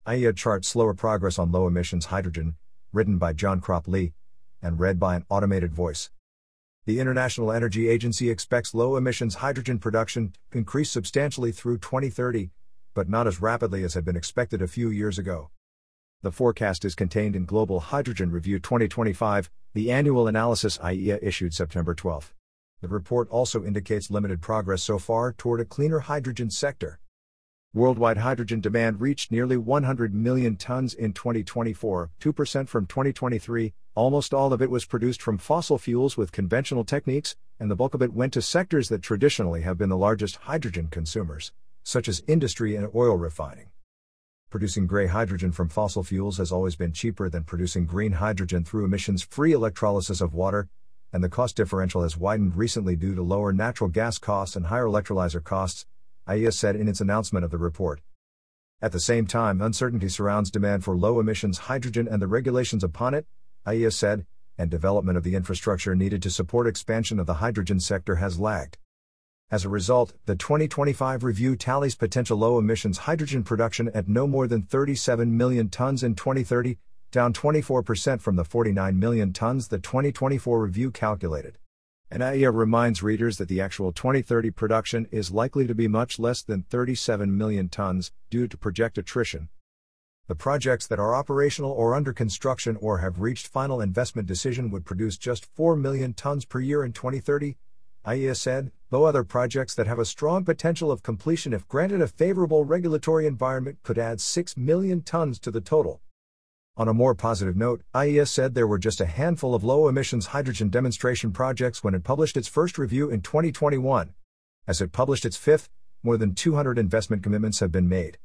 IEA charts slower progress on low-emissions hydrogen, written by John Crop Lee, and read by an automated voice. The International Energy Agency expects low-emissions hydrogen production to increase substantially through 2030, but not as rapidly as had been expected a few years ago. The forecast is contained in Global Hydrogen Review 2025, the annual analysis IEA issued September 12. The report also indicates limited progress so far toward a cleaner hydrogen sector. Worldwide hydrogen demand reached nearly 100 million tons in 2024, 2% from 2023. Almost all of it was produced from fossil fuels with conventional techniques, and the bulk of it went to sectors that traditionally have been the largest hydrogen consumers, such as industry and oil refining. Producing gray hydrogen from fossil fuels has always been cheaper than producing green hydrogen through emissions-free electrolysis of water, and the cost differential has widened recently due to lower natural gas costs and higher electrolyzer costs, IEA said in its announcement of the report. At the same time, uncertainty surrounds demand for low-emissions hydrogen and the regulations upon it, IEA said, and development of the infrastructure needed to support expansion of the hydrogen sector has lagged. As a result, the 2025 review tallies potential low-emissions hydrogen production at no more than 37 million tons in 2030, down 24% from the 49 million tons the 2024 review calculated. And IEA reminds readers that the actual 2030 production is likely to be much less than 37 million tons, due to project attrition. The projects that are operational or under construction or have reached final investment decision would produce just 4 million tons per year in 2030, IEA said, though other projects that have a strong potential of completion if granted a favorable regulatory environment could add 6 million tons to the total. On a more positive note, IEA said there were just a handful of low-emissions hydrogen demonstration projects when it published its first review in 2021. As it published its fifth, more than 200 investment commitments have been made.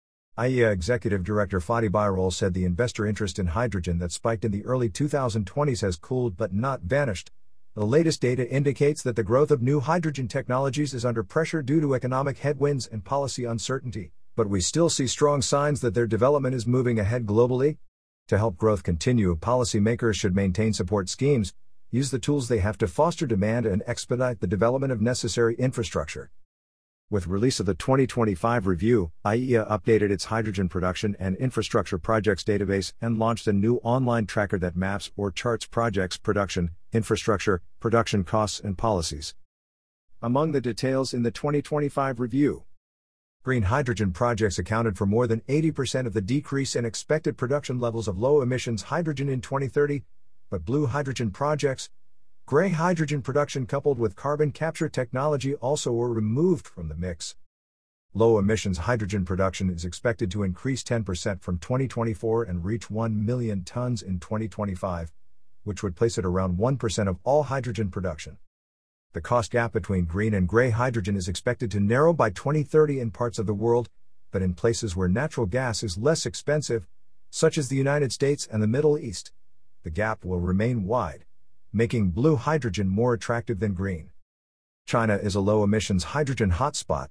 IEA Executive Director Fatih Birol said the investor interest in hydrogen that spiked in the early 2020s has cooled but not vanished. The latest data indicates that the growth of new hydrogen technologies is under pressure due to economic headwinds and policy uncertainty, but we still see strong signs that their development is moving ahead globally. To help growth continue, policymakers should maintain support schemes, use the tools they have to foster demand and expedite the development of necessary infrastructure. With release of the 2025 review, IEA updated its hydrogen production and infrastructure projects database and launched a new online tracker that maps or charts projects' production, infrastructure, production costs and policies. Among the details in the 2025 review, green hydrogen projects accounted for more than 80% of the decrease in expected production levels of low-emissions hydrogen in 2030, but blue hydrogen projects, gray hydrogen production coupled with carbon capture technology also were removed from the mix. Low-emissions hydrogen production is expected to increase 10% from 2024 and reach 1 million tons in 2025, which would place it around 1% of all hydrogen production. The cost gap between green and gray hydrogen is expected to narrow by 2030 in parts of the world, but in places where natural gas is less expensive, such as the United States and the Middle East, the gap will remain wide, making blue hydrogen more attractive than green. China is a low-emissions hydrogen hotspot.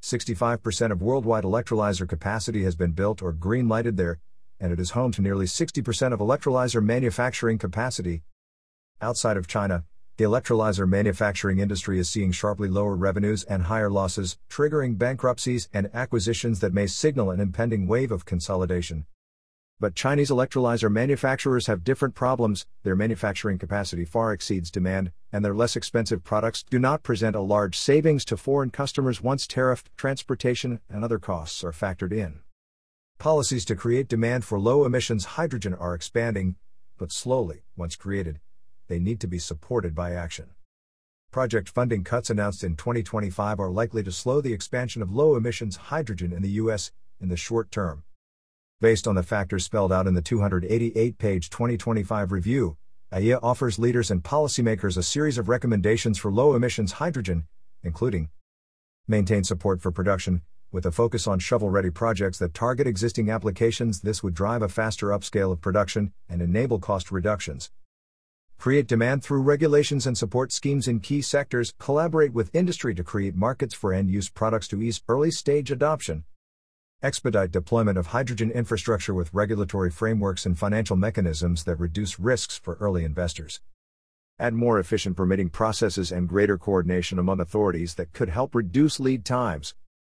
65% of worldwide electrolyzer capacity has been built or green-lighted there, and it is home to nearly 60% of electrolyzer manufacturing capacity. Outside of China, the electrolyzer manufacturing industry is seeing sharply lower revenues and higher losses, triggering bankruptcies and acquisitions that may signal an impending wave of consolidation. But Chinese electrolyzer manufacturers have different problems. Their manufacturing capacity far exceeds demand, and their less expensive products do not present a large savings to foreign customers once tariff, transportation, and other costs are factored in. Policies to create demand for low-emissions hydrogen are expanding, but slowly. Once created, they need to be supported by action. Project funding cuts announced in 2025 are likely to slow the expansion of low-emissions hydrogen in the U.S. in the short term. Based on the factors spelled out in the 288-page 2025 review, IEA offers leaders and policymakers a series of recommendations for low-emissions hydrogen, including maintain support for production, with a focus on shovel-ready projects that target existing applications. This would drive a faster upscale of production and enable cost reductions. Create demand through regulations and support schemes in key sectors. Collaborate with industry to create markets for end-use products to ease early-stage adoption. Expedite deployment of hydrogen infrastructure with regulatory frameworks and financial mechanisms that reduce risks for early investors. Add more efficient permitting processes and greater coordination among authorities that could help reduce lead times.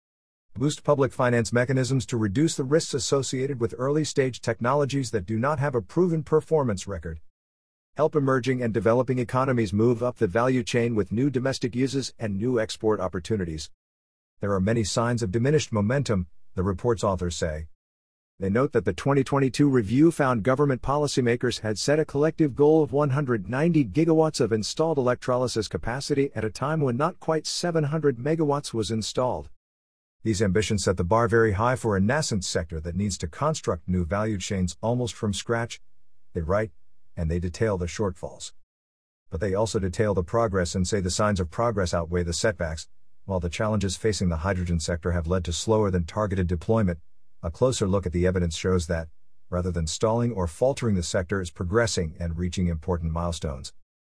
Boost public finance mechanisms to reduce the risks associated with early-stage technologies that do not have a proven performance record. Help emerging and developing economies move up the value chain with new domestic uses and new export opportunities. There are many signs of diminished momentum, the report's authors say. They note that the 2022 review found government policymakers had set a collective goal of 190 gigawatts of installed electrolysis capacity at a time when not quite 700 megawatts was installed. These ambitions set the bar very high for a nascent sector that needs to construct new value chains almost from scratch, they write, and they detail the shortfalls. But they also detail the progress and say the signs of progress outweigh the setbacks. While the challenges facing the hydrogen sector have led to slower than targeted deployment, a closer look at the evidence shows that, rather than stalling or faltering, the sector is progressing and reaching important milestones.